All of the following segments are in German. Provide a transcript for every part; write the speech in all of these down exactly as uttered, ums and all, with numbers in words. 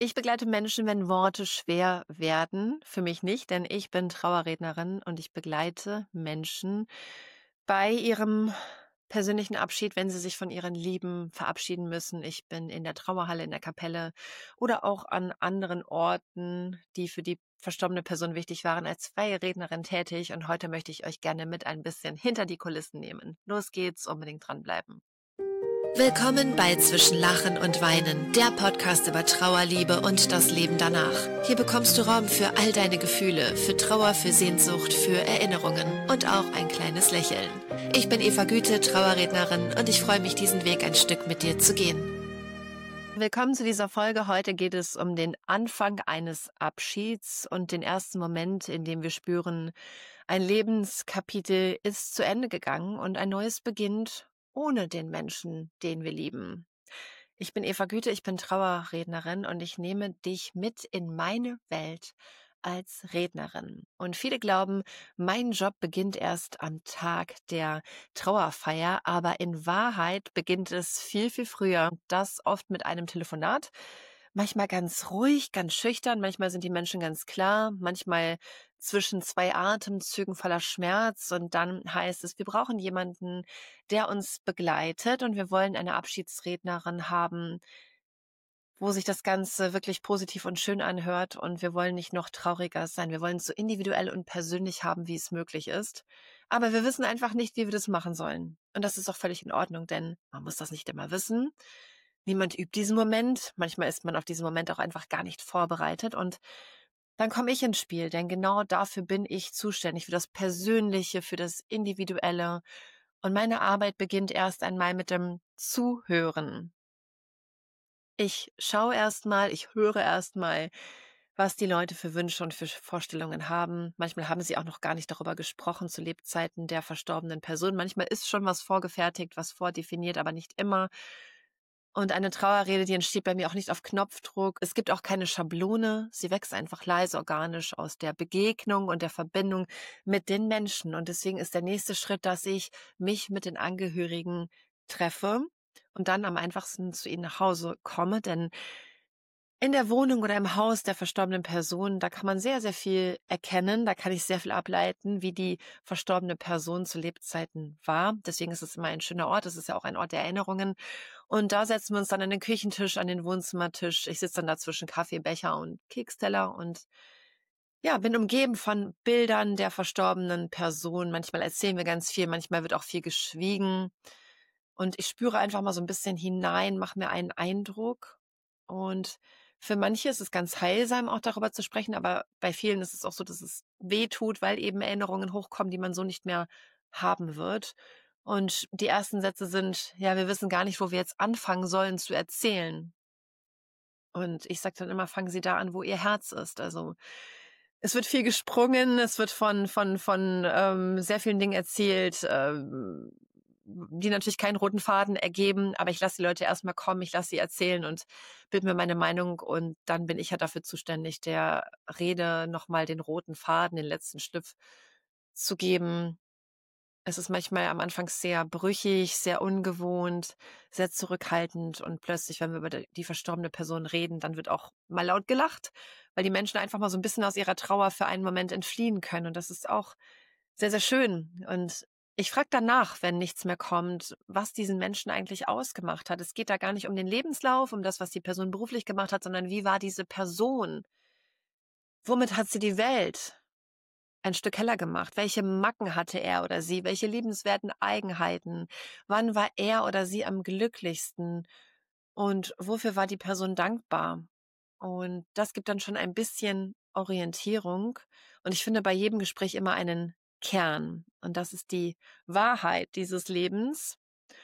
Ich begleite Menschen, wenn Worte schwer werden. Für mich nicht, denn ich bin Trauerrednerin und ich begleite Menschen bei ihrem persönlichen Abschied, wenn sie sich von ihren Lieben verabschieden müssen. Ich bin in der Trauerhalle, in der Kapelle oder auch an anderen Orten, die für die verstorbene Person wichtig waren, als freie Rednerin tätig. Und heute möchte ich euch gerne mit ein bisschen hinter die Kulissen nehmen. Los geht's, unbedingt dranbleiben. Willkommen bei Zwischen Lachen und Weinen, der Podcast über Trauer, Liebe und das Leben danach. Hier bekommst du Raum für all deine Gefühle, für Trauer, für Sehnsucht, für Erinnerungen und auch ein kleines Lächeln. Ich bin Eva Güte, Trauerrednerin, und ich freue mich, diesen Weg ein Stück mit dir zu gehen. Willkommen zu dieser Folge. Heute geht es um den Anfang eines Abschieds und den ersten Moment, in dem wir spüren, ein Lebenskapitel ist zu Ende gegangen und ein neues beginnt ohne den Menschen, den wir lieben. Ich bin Eva Güte, ich bin Trauerrednerin und ich nehme dich mit in meine Welt als Rednerin. Und viele glauben, mein Job beginnt erst am Tag der Trauerfeier, aber in Wahrheit beginnt es viel, viel früher. Das oft mit einem Telefonat. Manchmal ganz ruhig, ganz schüchtern, manchmal sind die Menschen ganz klar, manchmal zwischen zwei Atemzügen voller Schmerz und dann heißt es, wir brauchen jemanden, der uns begleitet und wir wollen eine Abschiedsrednerin haben, wo sich das Ganze wirklich positiv und schön anhört und wir wollen nicht noch trauriger sein. Wir wollen es so individuell und persönlich haben, wie es möglich ist. Aber wir wissen einfach nicht, wie wir das machen sollen. Und das ist auch völlig in Ordnung, denn man muss das nicht immer wissen. Niemand übt diesen Moment. Manchmal ist man auf diesen Moment auch einfach gar nicht vorbereitet und dann komme ich ins Spiel, denn genau dafür bin ich zuständig, für das Persönliche, für das Individuelle. Und meine Arbeit beginnt erst einmal mit dem Zuhören. Ich schaue erstmal, ich höre erstmal, was die Leute für Wünsche und für Vorstellungen haben. Manchmal haben sie auch noch gar nicht darüber gesprochen zu Lebzeiten der verstorbenen Person. Manchmal ist schon was vorgefertigt, was vordefiniert, aber nicht immer. Und eine Trauerrede, die entsteht bei mir auch nicht auf Knopfdruck. Es gibt auch keine Schablone. Sie wächst einfach leise, organisch aus der Begegnung und der Verbindung mit den Menschen. Und deswegen ist der nächste Schritt, dass ich mich mit den Angehörigen treffe und dann am einfachsten zu ihnen nach Hause komme. Denn in der Wohnung oder im Haus der verstorbenen Person, da kann man sehr, sehr viel erkennen. Da kann ich sehr viel ableiten, wie die verstorbene Person zu Lebzeiten war. Deswegen ist es immer ein schöner Ort. Es ist ja auch ein Ort der Erinnerungen. Und da setzen wir uns dann an den Küchentisch, an den Wohnzimmertisch. Ich sitze dann da zwischen Kaffeebecher und Keksteller und ja, bin umgeben von Bildern der verstorbenen Person. Manchmal erzählen wir ganz viel, manchmal wird auch viel geschwiegen. Und ich spüre einfach mal so ein bisschen hinein, mache mir einen Eindruck. Und für manche ist es ganz heilsam, auch darüber zu sprechen, aber bei vielen ist es auch so, dass es weh tut, weil eben Erinnerungen hochkommen, die man so nicht mehr haben wird. Und die ersten Sätze sind: „Ja, wir wissen gar nicht, wo wir jetzt anfangen sollen zu erzählen." Und ich sage dann immer: „Fangen Sie da an, wo Ihr Herz ist." Also, es wird viel gesprungen, es wird von von von, ähm, sehr vielen Dingen erzählt, ähm, die natürlich keinen roten Faden ergeben, aber ich lasse die Leute erst mal kommen, ich lasse sie erzählen und bilde mir meine Meinung und dann bin ich ja dafür zuständig, der Rede noch mal den roten Faden, den letzten Schliff zu geben. Es ist manchmal am Anfang sehr brüchig, sehr ungewohnt, sehr zurückhaltend und plötzlich, wenn wir über d die verstorbene Person reden, dann wird auch mal laut gelacht, weil die Menschen einfach mal so ein bisschen aus ihrer Trauer für einen Moment entfliehen können und das ist auch sehr, sehr schön. Und ich frage danach, wenn nichts mehr kommt, was diesen Menschen eigentlich ausgemacht hat. Es geht da gar nicht um den Lebenslauf, um das, was die Person beruflich gemacht hat, sondern wie war diese Person? Womit hat sie die Welt ein Stück heller gemacht? Welche Macken hatte er oder sie? Welche liebenswerten Eigenheiten? Wann war er oder sie am glücklichsten? Und wofür war die Person dankbar? Und das gibt dann schon ein bisschen Orientierung. Und ich finde bei jedem Gespräch immer einen Kern. Und das ist die Wahrheit dieses Lebens.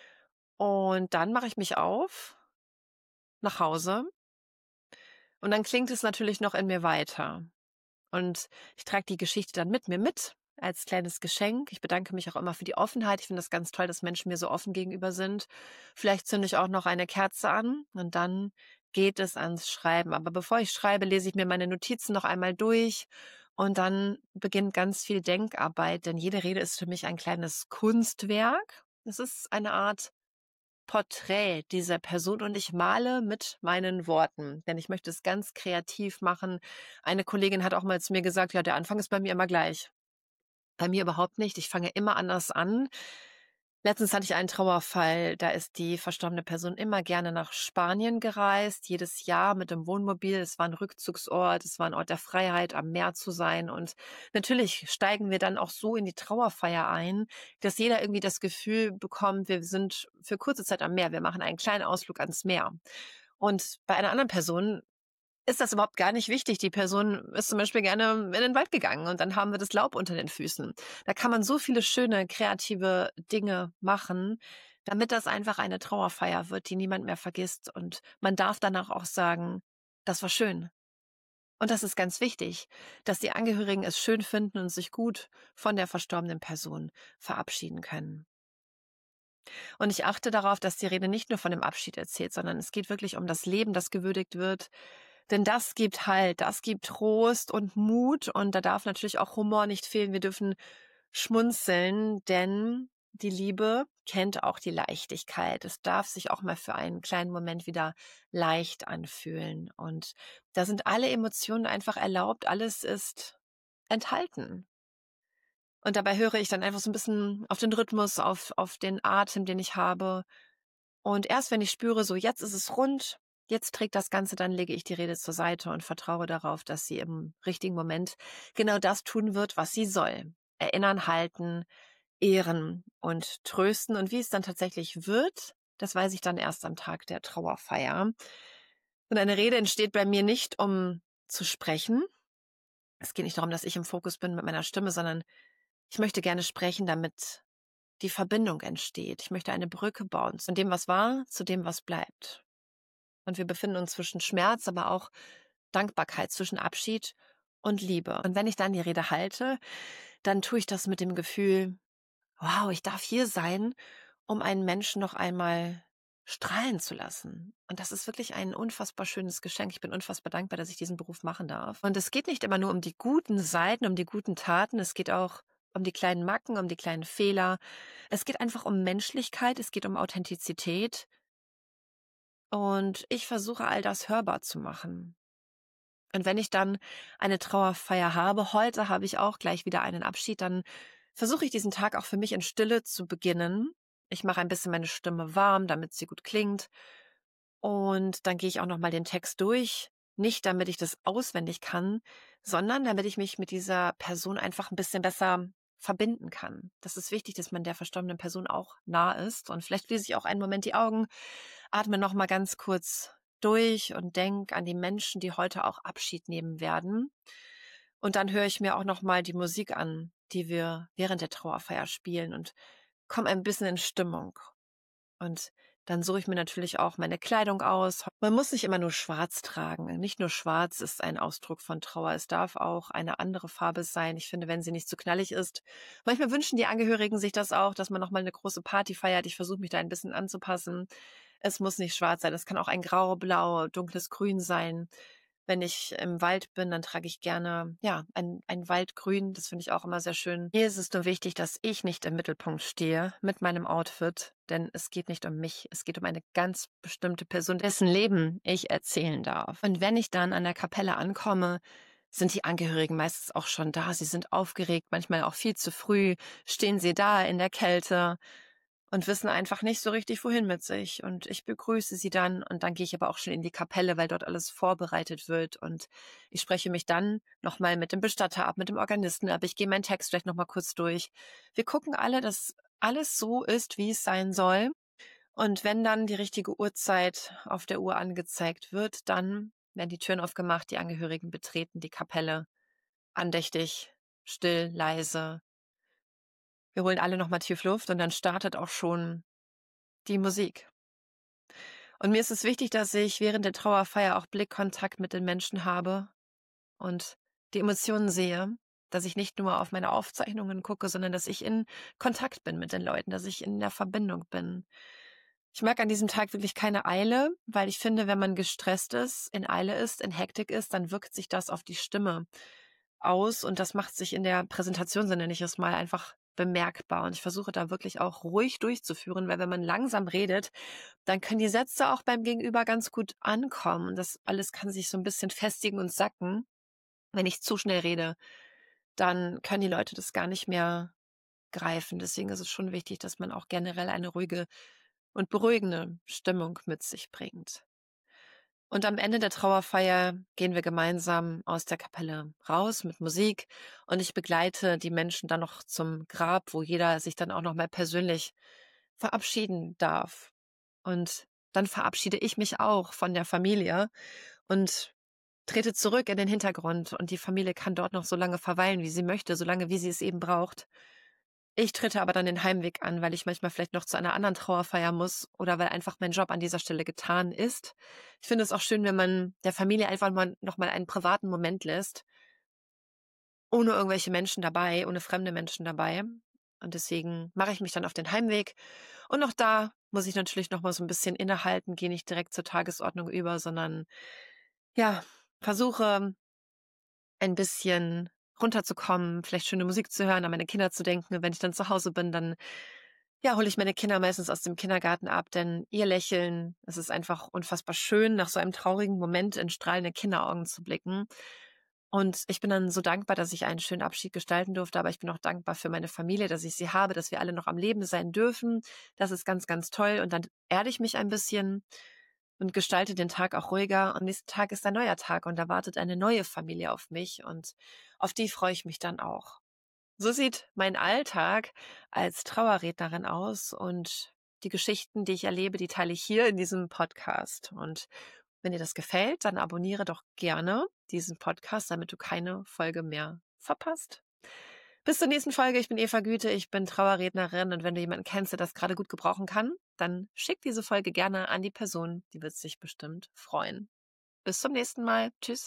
Und dann mache ich mich auf nach Hause. Und dann klingt es natürlich noch in mir weiter. Und ich trage die Geschichte dann mit mir mit als kleines Geschenk. Ich bedanke mich auch immer für die Offenheit. Ich finde das ganz toll, dass Menschen mir so offen gegenüber sind. Vielleicht zünde ich auch noch eine Kerze an und dann geht es ans Schreiben. Aber bevor ich schreibe, lese ich mir meine Notizen noch einmal durch und dann beginnt ganz viel Denkarbeit, denn jede Rede ist für mich ein kleines Kunstwerk. Es ist eine Art Porträt dieser Person und ich male mit meinen Worten, denn ich möchte es ganz kreativ machen. Eine Kollegin hat auch mal zu mir gesagt, ja, der Anfang ist bei mir immer gleich. Bei mir überhaupt nicht. Ich fange immer anders an. Letztens hatte ich einen Trauerfall, da ist die verstorbene Person immer gerne nach Spanien gereist, jedes Jahr mit dem Wohnmobil. Es war ein Rückzugsort, es war ein Ort der Freiheit, am Meer zu sein. Und natürlich steigen wir dann auch so in die Trauerfeier ein, dass jeder irgendwie das Gefühl bekommt, wir sind für kurze Zeit am Meer, wir machen einen kleinen Ausflug ans Meer. Und bei einer anderen Person ist das überhaupt gar nicht wichtig. Die Person ist zum Beispiel gerne in den Wald gegangen und dann haben wir das Laub unter den Füßen. Da kann man so viele schöne, kreative Dinge machen, damit das einfach eine Trauerfeier wird, die niemand mehr vergisst. Und man darf danach auch sagen, das war schön. Und das ist ganz wichtig, dass die Angehörigen es schön finden und sich gut von der verstorbenen Person verabschieden können. Und ich achte darauf, dass die Rede nicht nur von dem Abschied erzählt, sondern es geht wirklich um das Leben, das gewürdigt wird. Denn das gibt Halt, das gibt Trost und Mut. Und da darf natürlich auch Humor nicht fehlen. Wir dürfen schmunzeln, denn die Liebe kennt auch die Leichtigkeit. Es darf sich auch mal für einen kleinen Moment wieder leicht anfühlen. Und da sind alle Emotionen einfach erlaubt. Alles ist enthalten. Und dabei höre ich dann einfach so ein bisschen auf den Rhythmus, auf, auf den Atem, den ich habe. Und erst wenn ich spüre, so jetzt ist es rund, jetzt trägt das Ganze, dann lege ich die Rede zur Seite und vertraue darauf, dass sie im richtigen Moment genau das tun wird, was sie soll. Erinnern, halten, ehren und trösten. Und wie es dann tatsächlich wird, das weiß ich dann erst am Tag der Trauerfeier. Und eine Rede entsteht bei mir nicht, um zu sprechen. Es geht nicht darum, dass ich im Fokus bin mit meiner Stimme, sondern ich möchte gerne sprechen, damit die Verbindung entsteht. Ich möchte eine Brücke bauen von dem, was war, zu dem, was bleibt. Und wir befinden uns zwischen Schmerz, aber auch Dankbarkeit, zwischen Abschied und Liebe. Und wenn ich dann die Rede halte, dann tue ich das mit dem Gefühl, wow, ich darf hier sein, um einen Menschen noch einmal strahlen zu lassen. Und das ist wirklich ein unfassbar schönes Geschenk. Ich bin unfassbar dankbar, dass ich diesen Beruf machen darf. Und es geht nicht immer nur um die guten Seiten, um die guten Taten. Es geht auch um die kleinen Macken, um die kleinen Fehler. Es geht einfach um Menschlichkeit, es geht um Authentizität. Und ich versuche, all das hörbar zu machen. Und wenn ich dann eine Trauerfeier habe, heute habe ich auch gleich wieder einen Abschied, dann versuche ich diesen Tag auch für mich in Stille zu beginnen. Ich mache ein bisschen meine Stimme warm, damit sie gut klingt. Und dann gehe ich auch nochmal den Text durch. Nicht, damit ich das auswendig kann, sondern damit ich mich mit dieser Person einfach ein bisschen besser verbinden kann. Das ist wichtig, dass man der verstorbenen Person auch nah ist. Und vielleicht schließe ich auch einen Moment die Augen, atme nochmal ganz kurz durch und denk an die Menschen, die heute auch Abschied nehmen werden. Und dann höre ich mir auch nochmal die Musik an, die wir während der Trauerfeier spielen und komme ein bisschen in Stimmung. Und dann suche ich mir natürlich auch meine Kleidung aus. Man muss nicht immer nur schwarz tragen. Nicht nur schwarz ist ein Ausdruck von Trauer. Es darf auch eine andere Farbe sein. Ich finde, wenn sie nicht zu knallig ist. Manchmal wünschen die Angehörigen sich das auch, dass man nochmal eine große Party feiert. Ich versuche mich da ein bisschen anzupassen. Es muss nicht schwarz sein. Es kann auch ein grau, blau, dunkles Grün sein. Wenn ich im Wald bin, dann trage ich gerne, ja, ein, ein Waldgrün. Das finde ich auch immer sehr schön. Hier ist es nur wichtig, dass ich nicht im Mittelpunkt stehe mit meinem Outfit, denn es geht nicht um mich. Es geht um eine ganz bestimmte Person, dessen Leben ich erzählen darf. Und wenn ich dann an der Kapelle ankomme, sind die Angehörigen meistens auch schon da. Sie sind aufgeregt, manchmal auch viel zu früh, stehen sie da in der Kälte und wissen einfach nicht so richtig, wohin mit sich. Und ich begrüße sie dann und dann gehe ich aber auch schon in die Kapelle, weil dort alles vorbereitet wird. Und ich spreche mich dann nochmal mit dem Bestatter ab, mit dem Organisten ab. Ich gehe meinen Text vielleicht nochmal kurz durch. Wir gucken alle, dass alles so ist, wie es sein soll. Und wenn dann die richtige Uhrzeit auf der Uhr angezeigt wird, dann werden die Türen aufgemacht, die Angehörigen betreten die Kapelle. Andächtig, still, leise. Wir holen alle nochmal tief Luft und dann startet auch schon die Musik. Und mir ist es wichtig, dass ich während der Trauerfeier auch Blickkontakt mit den Menschen habe und die Emotionen sehe, dass ich nicht nur auf meine Aufzeichnungen gucke, sondern dass ich in Kontakt bin mit den Leuten, dass ich in der Verbindung bin. Ich mag an diesem Tag wirklich keine Eile, weil ich finde, wenn man gestresst ist, in Eile ist, in Hektik ist, dann wirkt sich das auf die Stimme aus und das macht sich in der Präsentation, so nenne ich es mal, einfach bemerkbar. Und ich versuche da wirklich auch ruhig durchzuführen, weil wenn man langsam redet, dann können die Sätze auch beim Gegenüber ganz gut ankommen. Und das alles kann sich so ein bisschen festigen und sacken. Wenn ich zu schnell rede, dann können die Leute das gar nicht mehr greifen. Deswegen ist es schon wichtig, dass man auch generell eine ruhige und beruhigende Stimmung mit sich bringt. Und am Ende der Trauerfeier gehen wir gemeinsam aus der Kapelle raus mit Musik und ich begleite die Menschen dann noch zum Grab, wo jeder sich dann auch noch mal persönlich verabschieden darf. Und dann verabschiede ich mich auch von der Familie und trete zurück in den Hintergrund und die Familie kann dort noch so lange verweilen, wie sie möchte, so lange, wie sie es eben braucht. Ich trete aber dann den Heimweg an, weil ich manchmal vielleicht noch zu einer anderen Trauerfeier muss oder weil einfach mein Job an dieser Stelle getan ist. Ich finde es auch schön, wenn man der Familie einfach mal noch mal einen privaten Moment lässt, ohne irgendwelche Menschen dabei, ohne fremde Menschen dabei. Und deswegen mache ich mich dann auf den Heimweg. Und auch da muss ich natürlich noch mal so ein bisschen innehalten, gehe nicht direkt zur Tagesordnung über, sondern ja, versuche ein bisschen runterzukommen, vielleicht schöne Musik zu hören, an meine Kinder zu denken. Wenn ich dann zu Hause bin, dann ja, hole ich meine Kinder meistens aus dem Kindergarten ab, denn ihr Lächeln, es ist einfach unfassbar schön, nach so einem traurigen Moment in strahlende Kinderaugen zu blicken. Und ich bin dann so dankbar, dass ich einen schönen Abschied gestalten durfte, aber ich bin auch dankbar für meine Familie, dass ich sie habe, dass wir alle noch am Leben sein dürfen. Das ist ganz, ganz toll. Und dann erde ich mich ein bisschen und gestalte den Tag auch ruhiger. Am nächsten Tag ist ein neuer Tag und da wartet eine neue Familie auf mich und auf die freue ich mich dann auch. So sieht mein Alltag als Trauerrednerin aus und die Geschichten, die ich erlebe, die teile ich hier in diesem Podcast. Und wenn dir das gefällt, dann abonniere doch gerne diesen Podcast, damit du keine Folge mehr verpasst. Bis zur nächsten Folge. Ich bin Eva Güte, ich bin Trauerrednerin und wenn du jemanden kennst, der das gerade gut gebrauchen kann, dann schick diese Folge gerne an die Person, die wird sich bestimmt freuen. Bis zum nächsten Mal. Tschüss.